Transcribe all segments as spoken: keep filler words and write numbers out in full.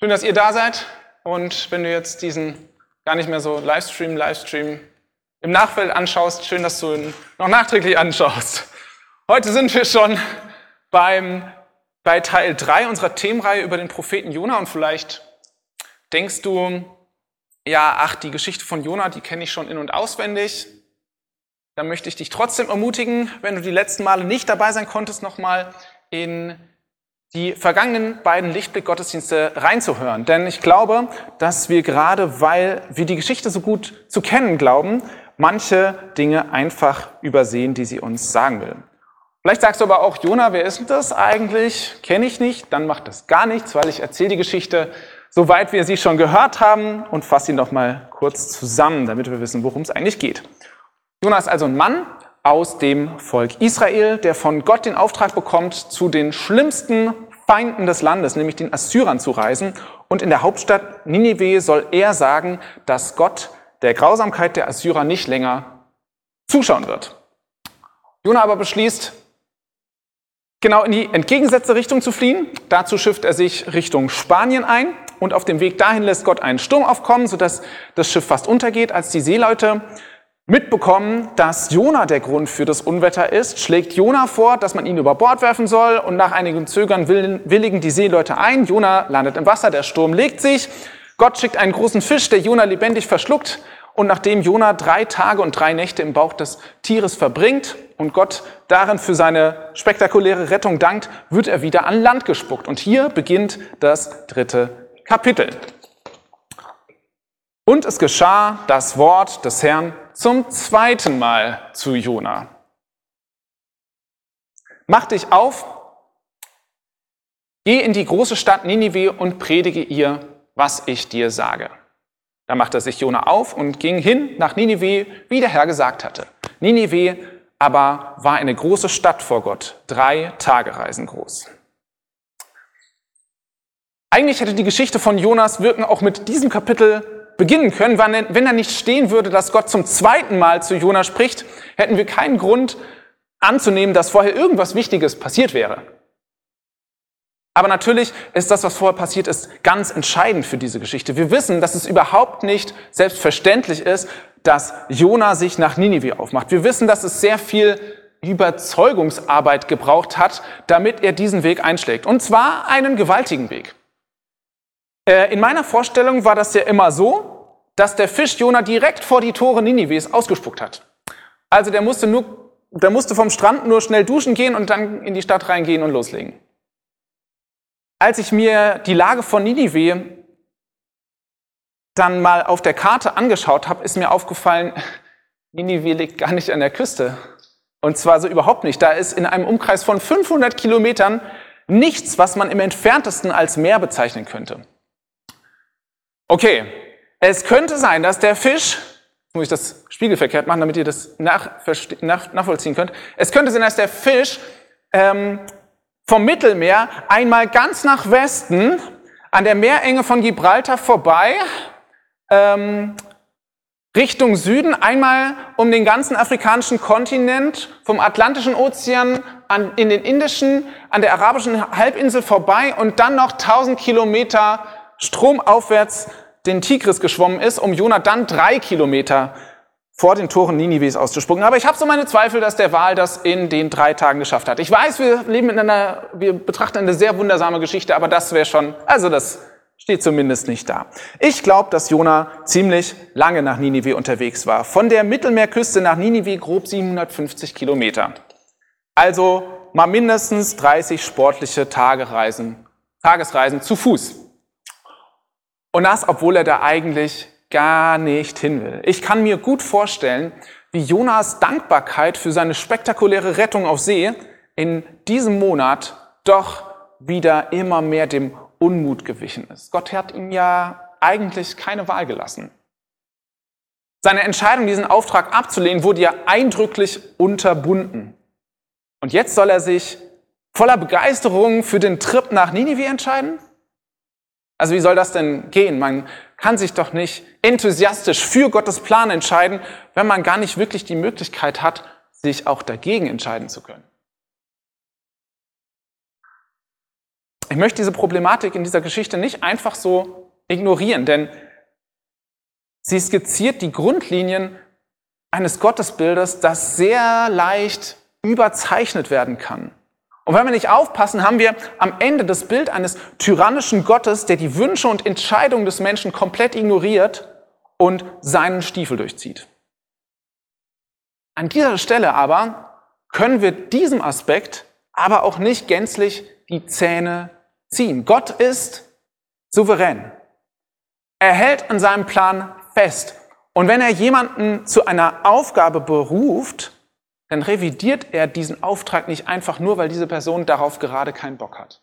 Schön, dass ihr da seid und wenn du jetzt diesen gar nicht mehr so Livestream, Livestream im Nachfeld anschaust, schön, dass du ihn noch nachträglich anschaust. Heute sind wir schon beim, bei Teil drei unserer Themenreihe über den Propheten Jona und vielleicht denkst du, ja, ach, die Geschichte von Jona, die kenne ich schon in- und auswendig. Dann möchte ich dich trotzdem ermutigen, wenn du die letzten Male nicht dabei sein konntest, nochmal in die vergangenen beiden Lichtblick-Gottesdienste reinzuhören. Denn ich glaube, dass wir gerade, weil wir die Geschichte so gut zu kennen glauben, manche Dinge einfach übersehen, die sie uns sagen will. Vielleicht sagst du aber auch, Jona, wer ist denn das eigentlich? Kenne ich nicht. Dann macht das gar nichts, weil ich erzähle die Geschichte, soweit wir sie schon gehört haben und fasse sie noch mal kurz zusammen, damit wir wissen, worum es eigentlich geht. Jona ist also ein Mann aus dem Volk Israel, der von Gott den Auftrag bekommt, zu den schlimmsten Feinden des Landes, nämlich den Assyrern, zu reisen. Und in der Hauptstadt Ninive soll er sagen, dass Gott der Grausamkeit der Assyrer nicht länger zuschauen wird. Jona aber beschließt, genau in die entgegengesetzte Richtung zu fliehen. Dazu schifft er sich Richtung Spanien ein und auf dem Weg dahin lässt Gott einen Sturm aufkommen, sodass das Schiff fast untergeht. Als die Seeleute mitbekommen, dass Jona der Grund für das Unwetter ist, schlägt Jona vor, dass man ihn über Bord werfen soll und nach einigem Zögern willigen die Seeleute ein. Jona landet im Wasser, der Sturm legt sich. Gott schickt einen großen Fisch, der Jona lebendig verschluckt. Und nachdem Jona drei Tage und drei Nächte im Bauch des Tieres verbringt und Gott darin für seine spektakuläre Rettung dankt, wird er wieder an Land gespuckt. Und hier beginnt das dritte Kapitel. Und es geschah das Wort des Herrn zum zweiten Mal zu Jona. Mach dich auf, geh in die große Stadt Ninive und predige ihr, was ich dir sage. Da machte sich Jona auf und ging hin nach Ninive, wie der Herr gesagt hatte. Ninive aber war eine große Stadt vor Gott, drei Tagereisen groß. Eigentlich hätte die Geschichte von Jonas Wirken auch mit diesem Kapitel beginnen können. Wenn er nicht stehen würde, dass Gott zum zweiten Mal zu Jona spricht, hätten wir keinen Grund anzunehmen, dass vorher irgendwas Wichtiges passiert wäre. Aber natürlich ist das, was vorher passiert ist, ganz entscheidend für diese Geschichte. Wir wissen, dass es überhaupt nicht selbstverständlich ist, dass Jona sich nach Ninive aufmacht. Wir wissen, dass es sehr viel Überzeugungsarbeit gebraucht hat, damit er diesen Weg einschlägt. Und zwar einen gewaltigen Weg. In meiner Vorstellung war das ja immer so, dass der Fisch Jona direkt vor die Tore Ninives ausgespuckt hat. Also der musste, nur, der musste vom Strand nur schnell duschen gehen und dann in die Stadt reingehen und loslegen. Als ich mir die Lage von Ninive dann mal auf der Karte angeschaut habe, ist mir aufgefallen, Ninive liegt gar nicht an der Küste. Und zwar so überhaupt nicht. Da ist in einem Umkreis von fünfhundert Kilometern nichts, was man im entferntesten als Meer bezeichnen könnte. Okay, es könnte sein, dass der Fisch, jetzt muss ich das spiegelverkehrt machen, damit ihr das nach, nach, nachvollziehen könnt, es könnte sein, dass der Fisch ähm, vom Mittelmeer einmal ganz nach Westen an der Meerenge von Gibraltar vorbei, ähm, Richtung Süden, einmal um den ganzen afrikanischen Kontinent, vom Atlantischen Ozean an, in den Indischen, an der arabischen Halbinsel vorbei und dann noch tausend Kilometer stromaufwärts den Tigris geschwommen ist, um Jona dann drei Kilometer vor den Toren Ninives auszuspucken. Aber ich habe so meine Zweifel, dass der Wal das in den drei Tagen geschafft hat. Ich weiß, wir leben in einer, wir betrachten eine sehr wundersame Geschichte, aber das wäre schon, also das steht zumindest nicht da. Ich glaube, dass Jona ziemlich lange nach Ninive unterwegs war. Von der Mittelmeerküste nach Ninive grob siebenhundertfünfzig Kilometer. Also mal mindestens dreißig sportliche Tagereisen, Tagesreisen zu Fuß. Und das, obwohl er da eigentlich gar nicht hin will. Ich kann mir gut vorstellen, wie Jonas Dankbarkeit für seine spektakuläre Rettung auf See in diesem Monat doch wieder immer mehr dem Unmut gewichen ist. Gott hat ihm ja eigentlich keine Wahl gelassen. Seine Entscheidung, diesen Auftrag abzulehnen, wurde ja eindrücklich unterbunden. Und jetzt soll er sich voller Begeisterung für den Trip nach Ninive entscheiden? Also wie soll das denn gehen? Man kann sich doch nicht enthusiastisch für Gottes Plan entscheiden, wenn man gar nicht wirklich die Möglichkeit hat, sich auch dagegen entscheiden zu können. ich möchte diese Problematik in dieser Geschichte nicht einfach so ignorieren, denn sie skizziert die Grundlinien eines Gottesbildes, das sehr leicht überzeichnet werden kann. Und wenn wir nicht aufpassen, haben wir am Ende das Bild eines tyrannischen Gottes, der die Wünsche und Entscheidungen des Menschen komplett ignoriert und seinen Stiefel durchzieht. An dieser Stelle aber können wir diesem Aspekt aber auch nicht gänzlich die Zähne ziehen. Gott ist souverän. Er hält an seinem Plan fest. Und wenn er jemanden zu einer Aufgabe beruft, dann revidiert er diesen Auftrag nicht einfach nur, weil diese Person darauf gerade keinen Bock hat.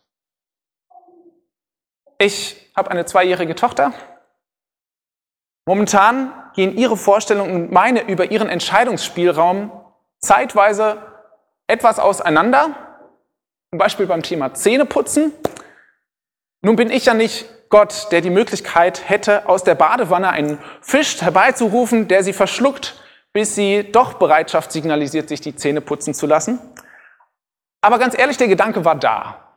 Ich habe eine zweijährige Tochter. Momentan gehen ihre Vorstellungen und meine über ihren Entscheidungsspielraum zeitweise etwas auseinander. Zum Beispiel beim Thema Zähneputzen. Nun bin ich ja nicht Gott, der die Möglichkeit hätte, aus der Badewanne einen Fisch herbeizurufen, der sie verschluckt, bis sie doch Bereitschaft signalisiert, sich die Zähne putzen zu lassen. Aber ganz ehrlich, der Gedanke war da.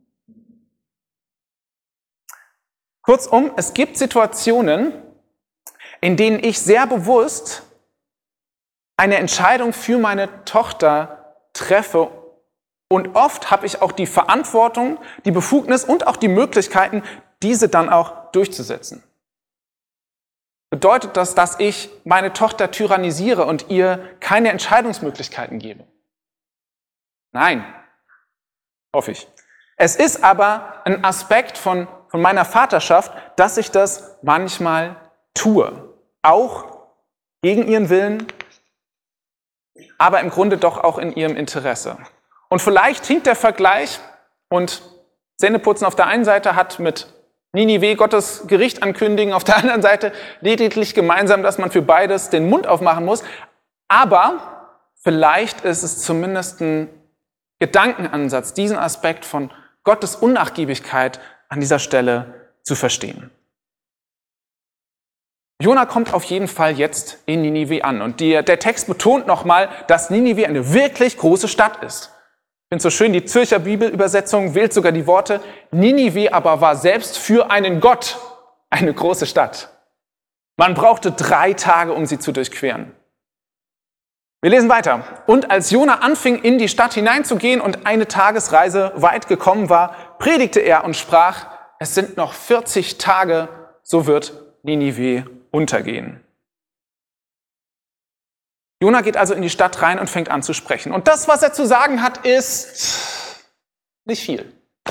Kurzum, es gibt Situationen, in denen ich sehr bewusst eine Entscheidung für meine Tochter treffe. Und oft habe ich auch die Verantwortung, die Befugnis und auch die Möglichkeiten, diese dann auch durchzusetzen. Bedeutet das, dass ich meine Tochter tyrannisiere und ihr keine Entscheidungsmöglichkeiten gebe? Nein, hoffe ich. Es ist aber ein Aspekt von, von meiner Vaterschaft, dass ich das manchmal tue. Auch gegen ihren Willen, aber im Grunde doch auch in ihrem Interesse. Und vielleicht hinkt der Vergleich und Zähneputzen auf der einen Seite hat mit Ninive Gottes Gericht ankündigen, auf der anderen Seite lediglich gemeinsam, dass man für beides den Mund aufmachen muss. Aber vielleicht ist es zumindest ein Gedankenansatz, diesen Aspekt von Gottes Unnachgiebigkeit an dieser Stelle zu verstehen. Jona kommt auf jeden Fall jetzt in Ninive an. Und der, der Text betont nochmal, dass Ninive eine wirklich große Stadt ist. Ich finde es so schön, die Zürcher Bibelübersetzung wählt sogar die Worte, Ninive aber war selbst für einen Gott eine große Stadt. Man brauchte drei Tage, um sie zu durchqueren. Wir lesen weiter. Und als Jona anfing, in die Stadt hineinzugehen und eine Tagesreise weit gekommen war, predigte er und sprach, es sind noch vierzig Tage, so wird Ninive untergehen. Jona geht also in die Stadt rein und fängt an zu sprechen. Und das, was er zu sagen hat, ist nicht viel.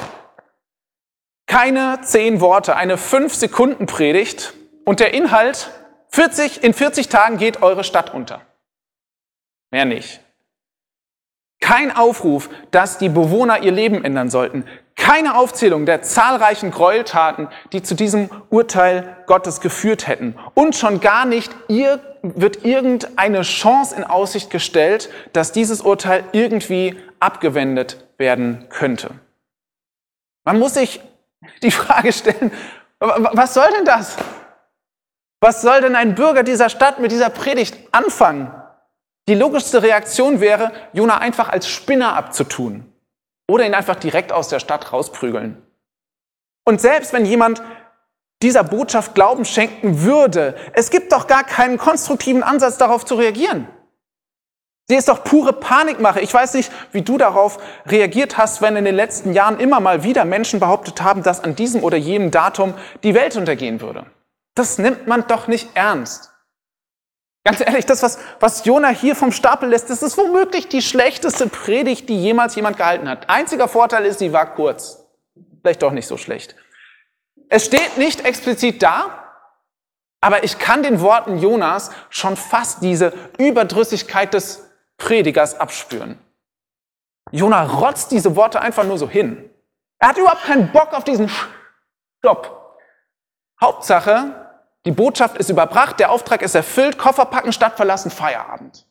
Keine zehn Worte, eine fünf Sekunden Predigt und der Inhalt, vierzig, in vierzig Tagen geht eure Stadt unter. Mehr nicht. Kein Aufruf, dass die Bewohner ihr Leben ändern sollten. Keine Aufzählung der zahlreichen Gräueltaten, die zu diesem Urteil Gottes geführt hätten. Und schon gar nicht ihr, wird irgendeine Chance in Aussicht gestellt, dass dieses Urteil irgendwie abgewendet werden könnte. Man muss sich die Frage stellen, was soll denn das? Was soll denn ein Bürger dieser Stadt mit dieser Predigt anfangen? Die logischste Reaktion wäre, Jona einfach als Spinner abzutun oder ihn einfach direkt aus der Stadt rausprügeln. Und selbst wenn jemand dieser Botschaft Glauben schenken würde, es gibt doch gar keinen konstruktiven Ansatz, darauf zu reagieren. Sie ist doch pure Panikmache. Ich weiß nicht, wie du darauf reagiert hast, wenn in den letzten Jahren immer mal wieder Menschen behauptet haben, dass an diesem oder jenem Datum die Welt untergehen würde. Das nimmt man doch nicht ernst. Ganz ehrlich, das, was, was Jona hier vom Stapel lässt, das ist womöglich die schlechteste Predigt, die jemals jemand gehalten hat. Einziger Vorteil ist, sie war kurz. Vielleicht doch nicht so schlecht. Es steht nicht explizit da, aber ich kann den Worten Jonas schon fast diese Überdrüssigkeit des Predigers abspüren. Jona rotzt diese Worte einfach nur so hin. Er hat überhaupt keinen Bock auf diesen Stopp. Hauptsache, die Botschaft ist überbracht, der Auftrag ist erfüllt, Koffer packen, Stadt verlassen, Feierabend.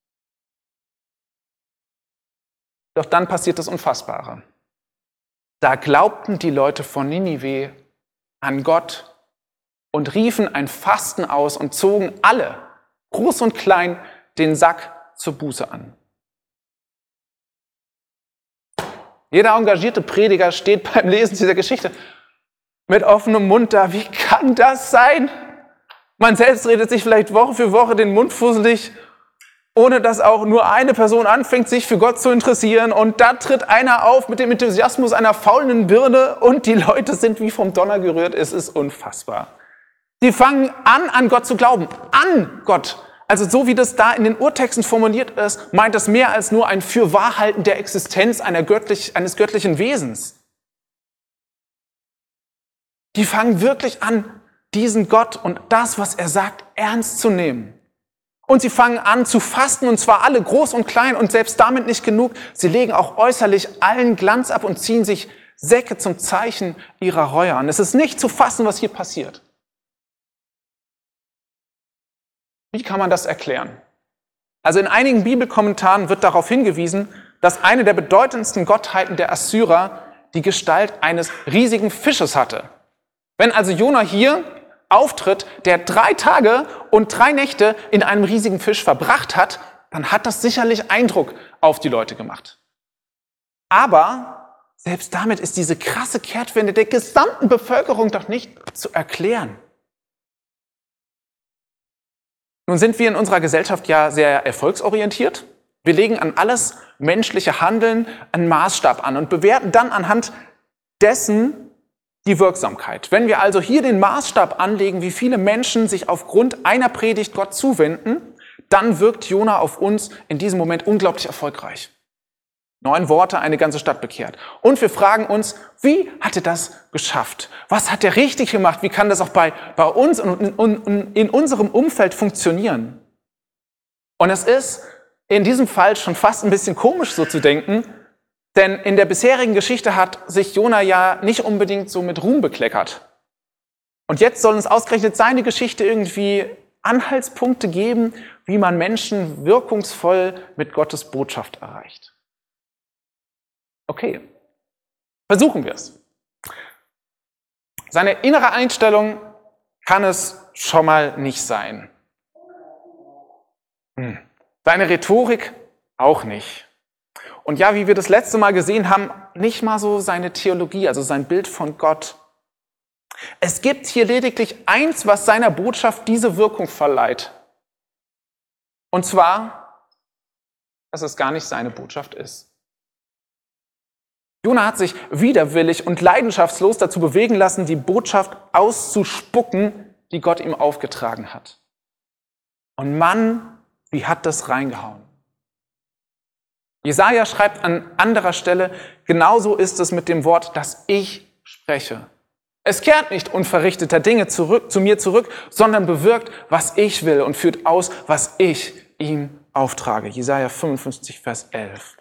Doch dann passiert das Unfassbare. Da glaubten die Leute von Ninive an Gott und riefen ein Fasten aus und zogen alle, groß und klein, den Sack zur Buße an. Jeder engagierte Prediger steht beim Lesen dieser Geschichte mit offenem Mund da. Wie kann das sein? Man selbst redet sich vielleicht Woche für Woche den Mund fusselig, ohne dass auch nur eine Person anfängt, sich für Gott zu interessieren. Und da tritt einer auf mit dem Enthusiasmus einer faulenden Birne und die Leute sind wie vom Donner gerührt. Es ist unfassbar. Sie fangen an, an Gott zu glauben. An Gott. Also so wie das da in den Urtexten formuliert ist, meint das mehr als nur ein Fürwahrhalten der Existenz einer göttlich, eines göttlichen Wesens. Die fangen wirklich an, diesen Gott und das, was er sagt, ernst zu nehmen. Und sie fangen an zu fasten, und zwar alle, groß und klein, und selbst damit nicht genug. Sie legen auch äußerlich allen Glanz ab und ziehen sich Säcke zum Zeichen ihrer Reue an. Es ist nicht zu fassen, was hier passiert. Wie kann man das erklären? Also in einigen Bibelkommentaren wird darauf hingewiesen, dass eine der bedeutendsten Gottheiten der Assyrer die Gestalt eines riesigen Fisches hatte. Wenn also Jona hier auftritt, der drei Tage und drei Nächte in einem riesigen Fisch verbracht hat, dann hat das sicherlich Eindruck auf die Leute gemacht. Aber selbst damit ist diese krasse Kehrtwende der gesamten Bevölkerung doch nicht zu erklären. Nun sind wir in unserer Gesellschaft ja sehr erfolgsorientiert. Wir legen an alles menschliche Handeln einen Maßstab an und bewerten dann anhand dessen die Wirksamkeit. Wenn wir also hier den Maßstab anlegen, wie viele Menschen sich aufgrund einer Predigt Gott zuwenden, dann wirkt Jona auf uns in diesem Moment unglaublich erfolgreich. Neun Worte, eine ganze Stadt bekehrt. Und wir fragen uns, wie hat er das geschafft? Was hat er richtig gemacht? Wie kann das auch bei, bei uns und in, in, in unserem Umfeld funktionieren? Und es ist in diesem Fall schon fast ein bisschen komisch, so zu denken, denn in der bisherigen Geschichte hat sich Jona ja nicht unbedingt so mit Ruhm bekleckert. Und jetzt soll uns ausgerechnet seine Geschichte irgendwie Anhaltspunkte geben, wie man Menschen wirkungsvoll mit Gottes Botschaft erreicht. Okay, versuchen wir es. Seine innere Einstellung kann es schon mal nicht sein. Hm. Seine Rhetorik auch nicht. Und ja, wie wir das letzte Mal gesehen haben, nicht mal so seine Theologie, also sein Bild von Gott. Es gibt hier lediglich eins, was seiner Botschaft diese Wirkung verleiht. Und zwar, dass es gar nicht seine Botschaft ist. Jona hat sich widerwillig und leidenschaftslos dazu bewegen lassen, die Botschaft auszuspucken, die Gott ihm aufgetragen hat. Und Mann, wie hat das reingehauen? Jesaja schreibt an anderer Stelle, genauso ist es mit dem Wort, das ich spreche. Es kehrt nicht unverrichteter Dinge zurück, zu mir zurück, sondern bewirkt, was ich will und führt aus, was ich ihm auftrage. Jesaja fünfundfünfzig, Vers elf.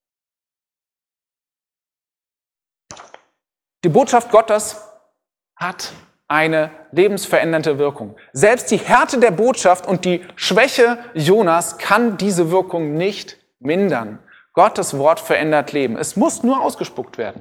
Die Botschaft Gottes hat eine lebensverändernde Wirkung. Selbst die Härte der Botschaft und die Schwäche Jonas kann diese Wirkung nicht mindern. Gottes Wort verändert Leben. Es muss nur ausgespuckt werden.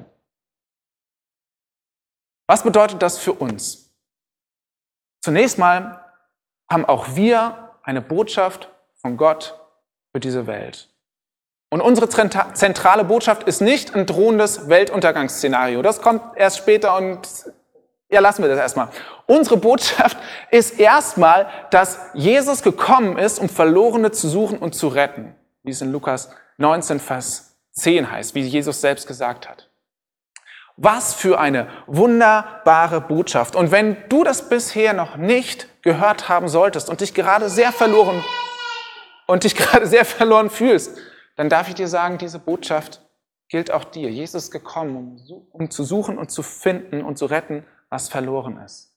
Was bedeutet das für uns? Zunächst mal haben auch wir eine Botschaft von Gott für diese Welt. Und unsere zentrale Botschaft ist nicht ein drohendes Weltuntergangsszenario. Das kommt erst später und ja, lassen wir das erstmal. Unsere Botschaft ist erstmal, dass Jesus gekommen ist, um Verlorene zu suchen und zu retten. Wie es in Lukas neunzehn, Vers zehn heißt, wie Jesus selbst gesagt hat. Was für eine wunderbare Botschaft. Und wenn du das bisher noch nicht gehört haben solltest und dich gerade sehr verloren und dich gerade sehr verloren fühlst, dann darf ich dir sagen, diese Botschaft gilt auch dir. Jesus ist gekommen, um, um zu suchen und zu finden und zu retten, was verloren ist.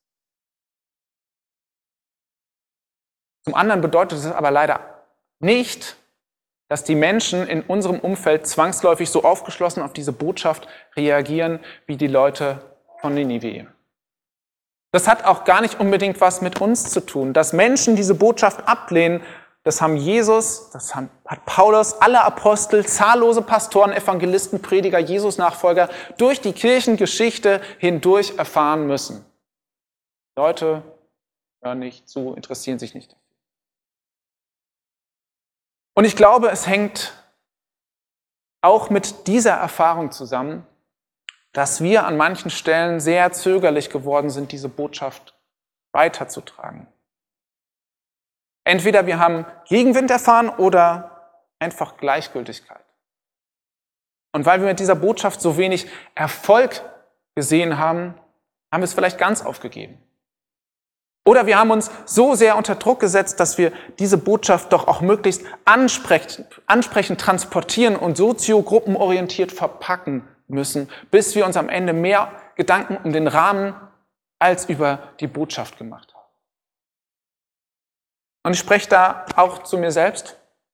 Zum anderen bedeutet es aber leider nicht, dass die Menschen in unserem Umfeld zwangsläufig so aufgeschlossen auf diese Botschaft reagieren, wie die Leute von Ninive. Das hat auch gar nicht unbedingt was mit uns zu tun. Dass Menschen diese Botschaft ablehnen, das haben Jesus, das hat Paulus, alle Apostel, zahllose Pastoren, Evangelisten, Prediger, Jesus-Nachfolger durch die Kirchengeschichte hindurch erfahren müssen. Leute hören nicht zu, interessieren sich nicht. Und ich glaube, es hängt auch mit dieser Erfahrung zusammen, dass wir an manchen Stellen sehr zögerlich geworden sind, diese Botschaft weiterzutragen. Entweder wir haben Gegenwind erfahren oder einfach Gleichgültigkeit. Und weil wir mit dieser Botschaft so wenig Erfolg gesehen haben, haben wir es vielleicht ganz aufgegeben. Oder wir haben uns so sehr unter Druck gesetzt, dass wir diese Botschaft doch auch möglichst ansprechend, ansprechend transportieren und soziogruppenorientiert verpacken müssen, bis wir uns am Ende mehr Gedanken um den Rahmen als über die Botschaft gemacht haben. Und ich spreche da auch zu mir selbst,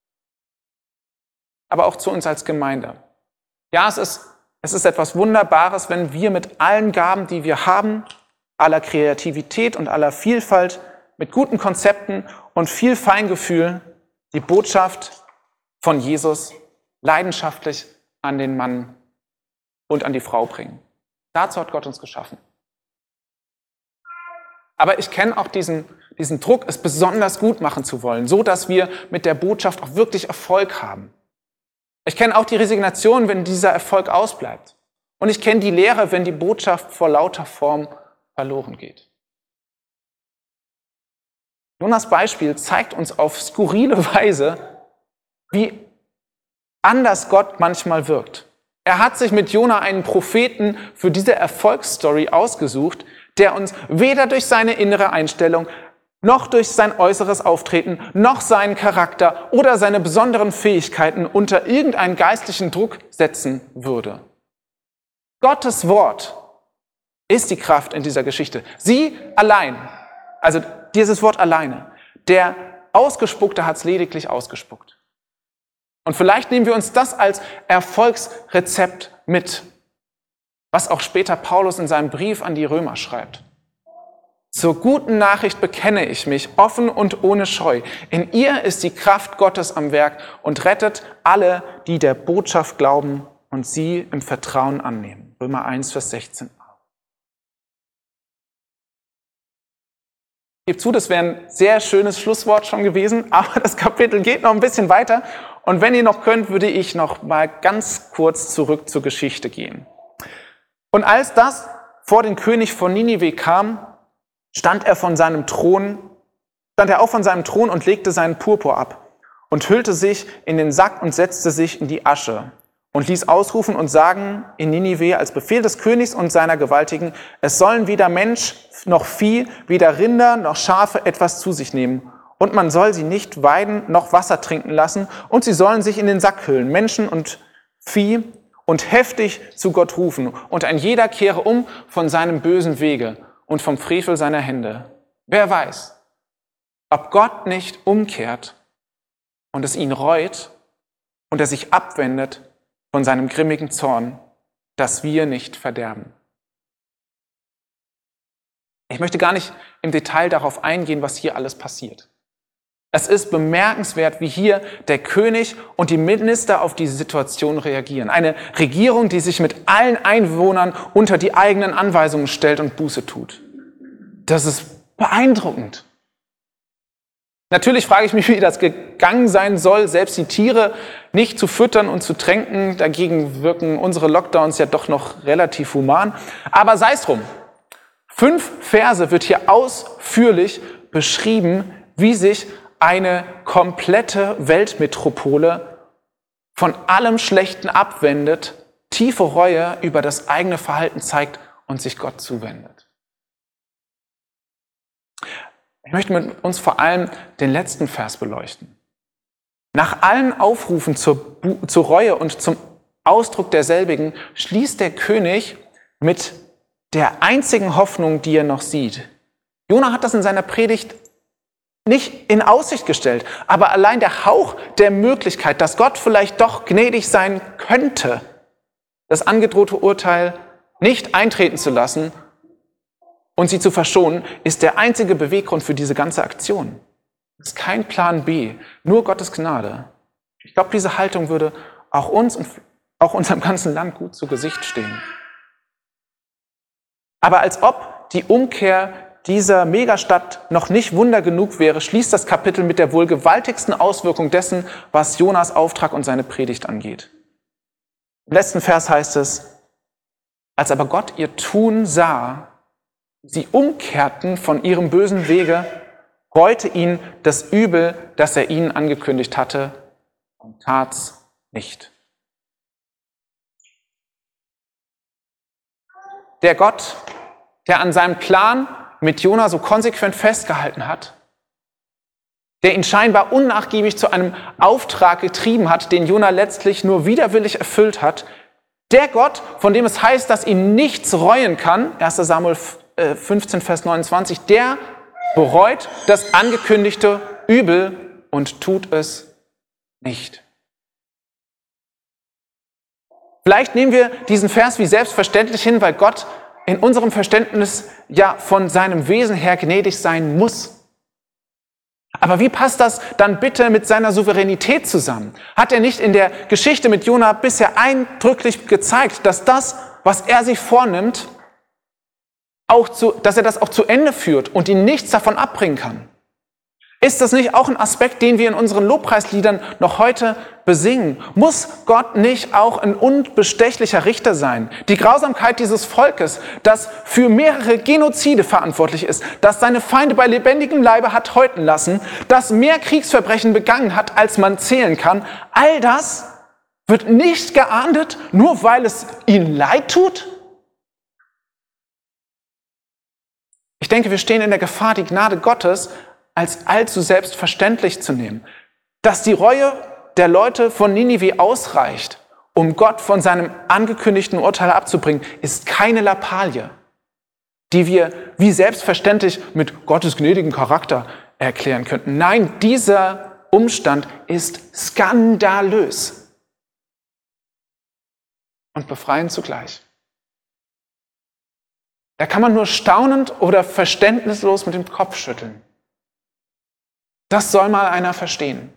aber auch zu uns als Gemeinde. Ja, es ist, es ist etwas Wunderbares, wenn wir mit allen Gaben, die wir haben, aller Kreativität und aller Vielfalt, mit guten Konzepten und viel Feingefühl die Botschaft von Jesus leidenschaftlich an den Mann und an die Frau bringen. Dazu hat Gott uns geschaffen. Aber ich kenne auch diesen, diesen Druck, es besonders gut machen zu wollen, so dass wir mit der Botschaft auch wirklich Erfolg haben. Ich kenne auch die Resignation, wenn dieser Erfolg ausbleibt. Und ich kenne die Leere, wenn die Botschaft vor lauter Form verloren geht. Jonas Beispiel zeigt uns auf skurrile Weise, wie anders Gott manchmal wirkt. Er hat sich mit Jona einen Propheten für diese Erfolgsstory ausgesucht, der uns weder durch seine innere Einstellung, noch durch sein äußeres Auftreten, noch seinen Charakter oder seine besonderen Fähigkeiten unter irgendeinen geistlichen Druck setzen würde. Gottes Wort ist die Kraft in dieser Geschichte. Sie allein, also dieses Wort alleine, der Ausgespuckte hat es lediglich ausgespuckt. Und vielleicht nehmen wir uns das als Erfolgsrezept mit, was auch später Paulus in seinem Brief an die Römer schreibt. Zur guten Nachricht bekenne ich mich, offen und ohne Scheu. In ihr ist die Kraft Gottes am Werk und rettet alle, die der Botschaft glauben und sie im Vertrauen annehmen. Römer eins, Vers sechzehn. Ich gebe zu, das wäre ein sehr schönes Schlusswort schon gewesen, aber das Kapitel geht noch ein bisschen weiter. Und wenn ihr noch könnt, würde ich noch mal ganz kurz zurück zur Geschichte gehen. Und als das vor den König von Ninive kam, stand er von seinem Thron, stand er auch von seinem Thron und legte seinen Purpur ab und hüllte sich in den Sack und setzte sich in die Asche und ließ ausrufen und sagen in Ninive als Befehl des Königs und seiner Gewaltigen, es sollen weder Mensch noch Vieh, weder Rinder noch Schafe etwas zu sich nehmen. Und man soll sie nicht weiden noch Wasser trinken lassen und sie sollen sich in den Sack hüllen, Menschen und Vieh, und heftig zu Gott rufen. Und ein jeder kehre um von seinem bösen Wege und vom Frevel seiner Hände. Wer weiß, ob Gott nicht umkehrt und es ihn reut und er sich abwendet von seinem grimmigen Zorn, dass wir nicht verderben. Ich möchte gar nicht im Detail darauf eingehen, was hier alles passiert. Es ist bemerkenswert, wie hier der König und die Minister auf diese Situation reagieren. Eine Regierung, die sich mit allen Einwohnern unter die eigenen Anweisungen stellt und Buße tut. Das ist beeindruckend. Natürlich frage ich mich, wie das gegangen sein soll, selbst die Tiere nicht zu füttern und zu tränken. Dagegen wirken unsere Lockdowns ja doch noch relativ human. Aber sei es drum. Fünf Verse wird hier ausführlich beschrieben, wie sich eine komplette Weltmetropole von allem Schlechten abwendet, tiefe Reue über das eigene Verhalten zeigt und sich Gott zuwendet. Ich möchte mit uns vor allem den letzten Vers beleuchten. Nach allen Aufrufen zur, Bu- zur Reue und zum Ausdruck derselbigen schließt der König mit der einzigen Hoffnung, die er noch sieht. Jona hat das in seiner Predigt nicht in Aussicht gestellt, aber allein der Hauch der Möglichkeit, dass Gott vielleicht doch gnädig sein könnte, das angedrohte Urteil nicht eintreten zu lassen und sie zu verschonen, ist der einzige Beweggrund für diese ganze Aktion. Es ist kein Plan B, nur Gottes Gnade. Ich glaube, diese Haltung würde auch uns und auch unserem ganzen Land gut zu Gesicht stehen. Aber als ob die Umkehr dieser Megastadt noch nicht Wunder genug wäre, schließt das Kapitel mit der wohl gewaltigsten Auswirkung dessen, was Jonas Auftrag und seine Predigt angeht. Im letzten Vers heißt es, als aber Gott ihr Tun sah, sie umkehrten von ihrem bösen Wege, reute ihn das Übel, das er ihnen angekündigt hatte, und tat's nicht. Der Gott, der an seinem Plan mit Jona so konsequent festgehalten hat, der ihn scheinbar unnachgiebig zu einem Auftrag getrieben hat, den Jona letztlich nur widerwillig erfüllt hat, der Gott, von dem es heißt, dass ihn nichts reuen kann, erster Samuel fünfzehn, Vers neunundzwanzig, der bereut das angekündigte Übel und tut es nicht. Vielleicht nehmen wir diesen Vers wie selbstverständlich hin, weil Gott in unserem Verständnis ja von seinem Wesen her gnädig sein muss. Aber wie passt das dann bitte mit seiner Souveränität zusammen? Hat er nicht in der Geschichte mit Jona bisher eindrücklich gezeigt, dass das, was er sich vornimmt, auch zu, dass er das auch zu Ende führt und ihn nichts davon abbringen kann? Ist das nicht auch ein Aspekt, den wir in unseren Lobpreisliedern noch heute besingen? Muss Gott nicht auch ein unbestechlicher Richter sein? Die Grausamkeit dieses Volkes, das für mehrere Genozide verantwortlich ist, das seine Feinde bei lebendigem Leibe hat häuten lassen, das mehr Kriegsverbrechen begangen hat, als man zählen kann, all das wird nicht geahndet, nur weil es ihnen leid tut? Ich denke, wir stehen in der Gefahr, die Gnade Gottes als allzu selbstverständlich zu nehmen. Dass die Reue der Leute von Ninive ausreicht, um Gott von seinem angekündigten Urteil abzubringen, ist keine Lappalie, die wir wie selbstverständlich mit Gottes gnädigen Charakter erklären könnten. Nein, dieser Umstand ist skandalös und befreiend zugleich. Da kann man nur staunend oder verständnislos mit dem Kopf schütteln. Das soll mal einer verstehen.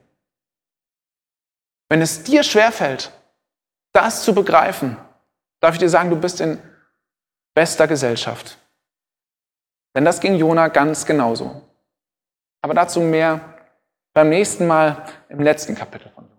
Wenn es dir schwerfällt, das zu begreifen, darf ich dir sagen, du bist in bester Gesellschaft. Denn das ging Jona ganz genauso. Aber dazu mehr beim nächsten Mal im letzten Kapitel von Jona.